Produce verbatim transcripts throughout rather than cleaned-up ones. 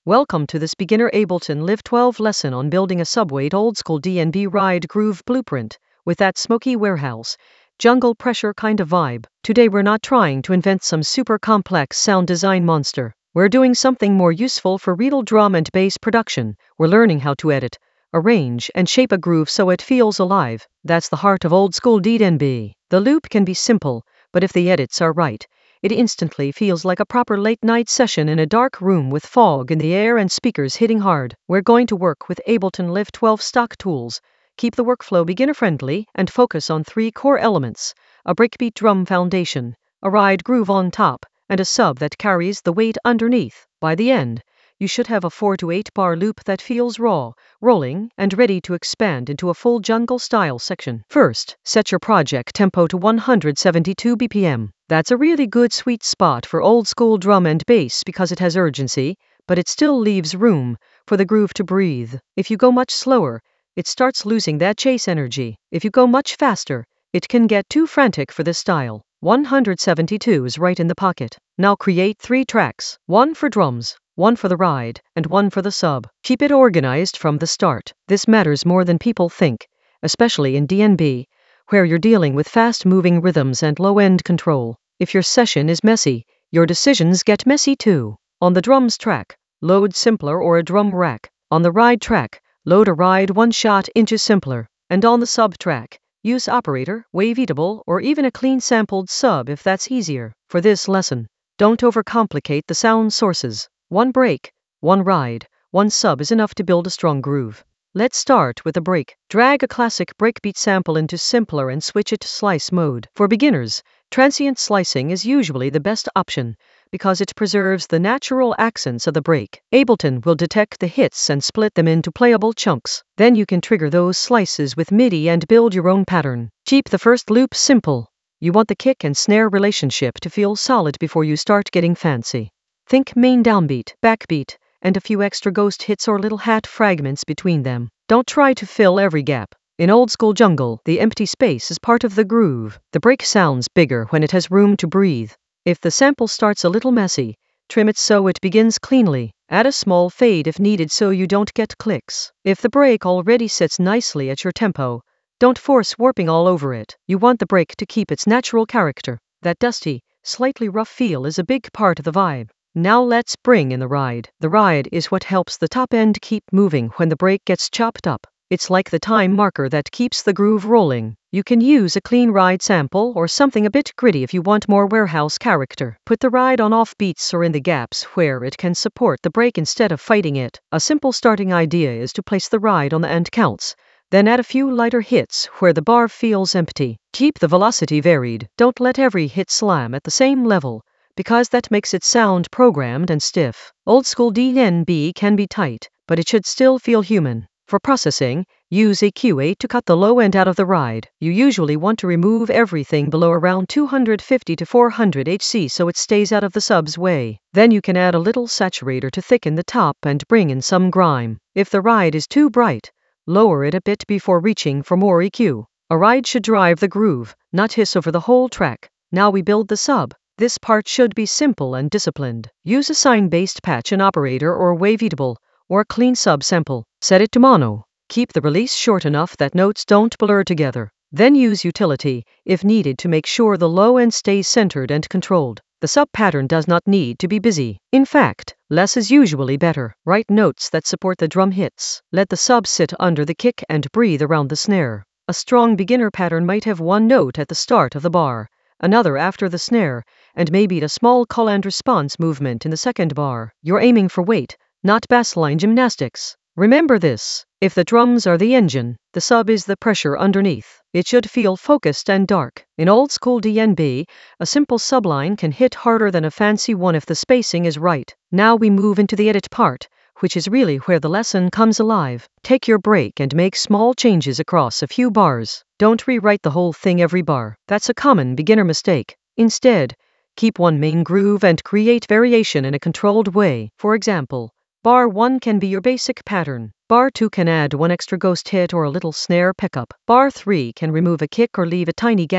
Welcome to this beginner Ableton Live twelve lesson on building a subweight old-school D and B ride groove blueprint with that smoky warehouse, jungle pressure kind of vibe. Today we're not trying to invent some super complex sound design monster. We're doing something more useful for real drum and bass production. We're learning how to edit, arrange, and shape a groove so it feels alive. That's the heart of old-school D and B. The loop can be simple, but if the edits are right, it instantly feels like a proper late-night session in a dark room with fog in the air and speakers hitting hard. We're going to work with Ableton Live twelve stock tools, keep the workflow beginner-friendly, and focus on three core elements: a breakbeat drum foundation, a ride groove on top, and a sub that carries the weight underneath. By the end, you should have a four to eight bar loop that feels raw, rolling, and ready to expand into a full jungle-style section. First, set your project tempo to one hundred seventy-two B P M. That's a really good sweet spot for old-school drum and bass because it has urgency, but it still leaves room for the groove to breathe. If you go much slower, it starts losing that chase energy. If you go much faster, it can get too frantic for this style. one hundred seventy-two is right in the pocket. Now create three tracks, one for drums, one for the ride, and one for the sub. Keep it organized from the start. This matters more than people think, especially in D and B, where you're dealing with fast-moving rhythms and low-end control. If your session is messy, your decisions get messy too. On the drums track, load simpler or a drum rack. On the ride track, load a ride one-shot into simpler. And on the sub track, use operator, waveatable, or even a clean sampled sub if that's easier. For this lesson, don't overcomplicate the sound sources. One break, one ride, one sub is enough to build a strong groove. Let's start with a break. Drag a classic breakbeat sample into simpler and switch it to slice mode. For beginners, transient slicing is usually the best option because it preserves the natural accents of the break. Ableton will detect the hits and split them into playable chunks. Then you can trigger those slices with MIDI and build your own pattern. Keep the first loop simple. You want the kick and snare relationship to feel solid before you start getting fancy. Think main downbeat, backbeat, and a few extra ghost hits or little hat fragments between them. Don't try to fill every gap. In old-school jungle, the empty space is part of the groove. The break sounds bigger when it has room to breathe. If the sample starts a little messy, trim it so it begins cleanly. Add a small fade if needed so you don't get clicks. If the break already sits nicely at your tempo, don't force warping all over it. You want the break to keep its natural character. That dusty, slightly rough feel is a big part of the vibe. Now let's bring in the ride. The ride is what helps the top end keep moving when the break gets chopped up. It's like the time marker that keeps the groove rolling. You can use a clean ride sample or something a bit gritty if you want more warehouse character. Put the ride on off beats or in the gaps where it can support the break instead of fighting it. A simple starting idea is to place the ride on the end counts, then add a few lighter hits where the bar feels empty. Keep the velocity varied. Don't let every hit slam at the same level, because that makes it sound programmed and stiff. Old-school D and B can be tight, but it should still feel human. For processing, use E Q eight to cut the low end out of the ride. You usually want to remove everything below around two hundred fifty to four hundred hertz so it stays out of the sub's way. Then you can add a little saturator to thicken the top and bring in some grime. If the ride is too bright, lower it a bit before reaching for more E Q. A ride should drive the groove, not hiss over the whole track. Now we build the sub. This part should be simple and disciplined. Use a sine-based patch and operator or waveatable, or a clean sub sample. Set it to mono. Keep the release short enough that notes don't blur together. Then use utility, if needed, to make sure the low end stays centered and controlled. The sub pattern does not need to be busy. In fact, less is usually better. Write notes that support the drum hits. Let the sub sit under the kick and breathe around the snare. A strong beginner pattern might have one note at the start of the bar, another after the snare, and maybe a small call and response movement in the second bar. You're aiming for weight, not bassline gymnastics. Remember this: if the drums are the engine, the sub is the pressure underneath. It should feel focused and dark. In old-school D and B, a simple subline can hit harder than a fancy one if the spacing is right. Now we move into the edit part, which is really where the lesson comes alive. Take your break and make small changes across a few bars. Don't rewrite the whole thing every bar. That's a common beginner mistake. Instead, keep one main groove and create variation in a controlled way. For example, bar one can be your basic pattern. Bar two can add one extra ghost hit or a little snare pickup. Bar three can remove a kick or leave a tiny gap.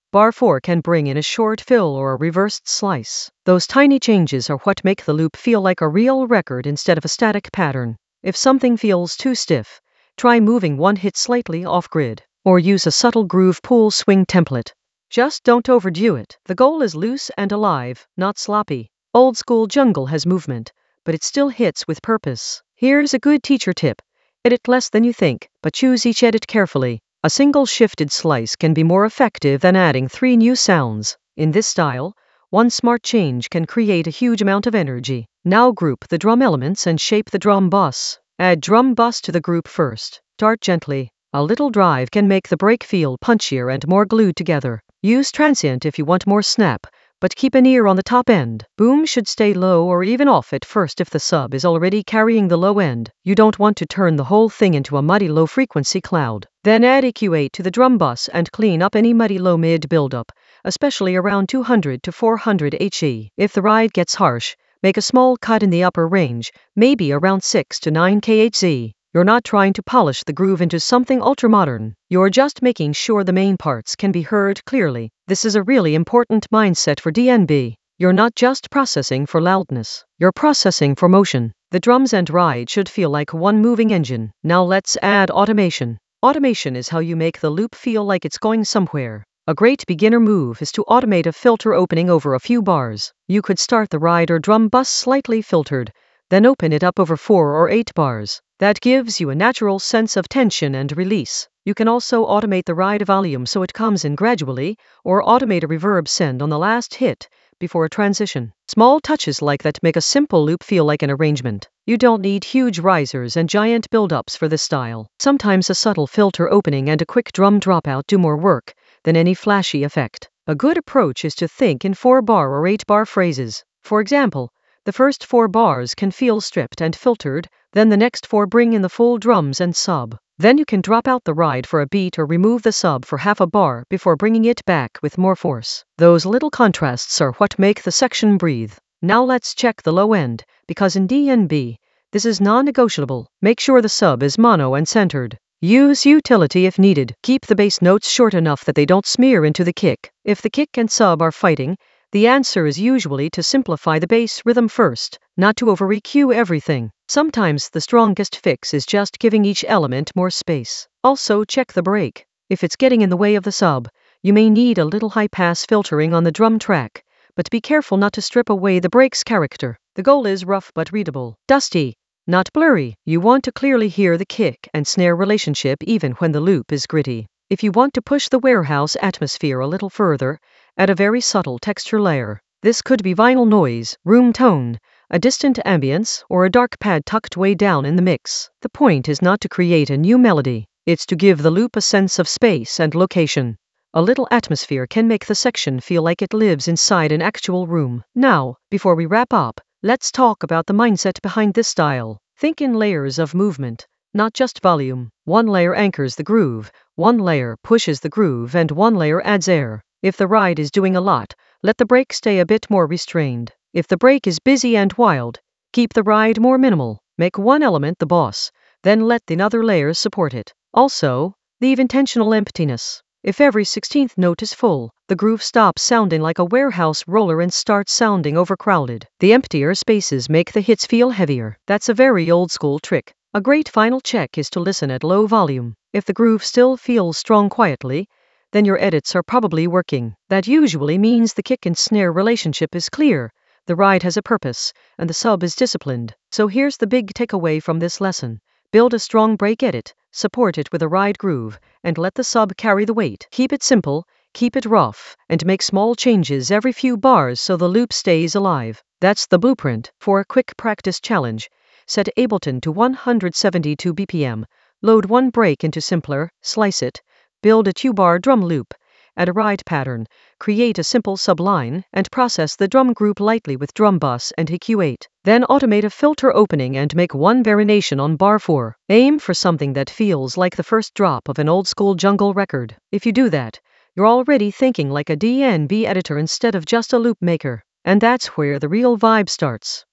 Bar four can bring in a short fill or a reversed slice. Those tiny changes are what make the loop feel like a real record instead of a static pattern. If something feels too stiff, try moving one hit slightly off-grid, or use a subtle groove pull swing template. Just don't overdo it. The goal is loose and alive, not sloppy. Old school jungle has movement, but it still hits with purpose. Here's a good teacher tip. Edit less than you think, but choose each edit carefully. A single shifted slice can be more effective than adding three new sounds. In this style, one smart change can create a huge amount of energy. Now group the drum elements and shape the drum bus. Add drum bus to the group first. Start gently. A little drive can make the break feel punchier and more glued together. Use transient if you want more snap, but keep an ear on the top end. Boom should stay low or even off at first if the sub is already carrying the low end. You don't want to turn the whole thing into a muddy low-frequency cloud. Then add E Q eight to the drum bus and clean up any muddy low-mid buildup, especially around two hundred to four hundred hertz. If the ride gets harsh, make a small cut in the upper range, maybe around six to nine kilohertz. You're not trying to polish the groove into something ultra-modern. You're just making sure the main parts can be heard clearly. This is a really important mindset for D N B. You're not just processing for loudness. You're processing for motion. The drums and ride should feel like one moving engine. Now let's add automation. Automation is how you make the loop feel like it's going somewhere. A great beginner move is to automate a filter opening over a few bars. You could start the ride or drum bus slightly filtered, then open it up over four or eight bars. That gives you a natural sense of tension and release. You can also automate the ride volume so it comes in gradually, or automate a reverb send on the last hit before a transition. Small touches like that make a simple loop feel like an arrangement. You don't need huge risers and giant build-ups for this style. Sometimes a subtle filter opening and a quick drum dropout do more work than any flashy effect. A good approach is to think in four-bar or eight-bar phrases. For example, the first four bars can feel stripped and filtered, then the next four bring in the full drums and sub. Then you can drop out the ride for a beat or remove the sub for half a bar before bringing it back with more force. Those little contrasts are what make the section breathe. Now let's check the low end, because in D N B, this is non-negotiable. Make sure the sub is mono and centered. Use utility if needed. Keep the bass notes short enough that they don't smear into the kick. If the kick and sub are fighting, the answer is usually to simplify the bass rhythm first, not to over-E Q everything. Sometimes the strongest fix is just giving each element more space. Also check the break. If it's getting in the way of the sub, you may need a little high-pass filtering on the drum track, but be careful not to strip away the break's character. The goal is rough but readable. Dusty, not blurry. You want to clearly hear the kick and snare relationship even when the loop is gritty. If you want to push the warehouse atmosphere a little further, add a very subtle texture layer. This could be vinyl noise, room tone, a distant ambience, or a dark pad tucked way down in the mix. The point is not to create a new melody, it's to give the loop a sense of space and location. A little atmosphere can make the section feel like it lives inside an actual room. Now, before we wrap up, let's talk about the mindset behind this style. Think in layers of movement, not just volume. One layer anchors the groove, one layer pushes the groove, and one layer adds air. If the ride is doing a lot, let the break stay a bit more restrained. If the break is busy and wild, keep the ride more minimal. Make one element the boss, then let the other layers support it. Also, leave intentional emptiness. If every sixteenth note is full, the groove stops sounding like a warehouse roller and starts sounding overcrowded. The emptier spaces make the hits feel heavier. That's a very old school trick. A great final check is to listen at low volume. If the groove still feels strong quietly, then your edits are probably working. That usually means the kick and snare relationship is clear, the ride has a purpose, and the sub is disciplined. So here's the big takeaway from this lesson. Build a strong break edit, support it with a ride groove, and let the sub carry the weight. Keep it simple, keep it rough, and make small changes every few bars so the loop stays alive. That's the blueprint. For a quick practice challenge, set Ableton to one hundred seventy-two B P M, load one break into Simpler, slice it, build a two-bar drum loop, add a ride pattern, create a simple subline, and process the drum group lightly with drum bus and E Q eight. Then automate a filter opening and make one variation on bar four. Aim for something that feels like the first drop of an old-school jungle record. If you do that, you're already thinking like a D N B editor instead of just a loop maker. And that's where the real vibe starts.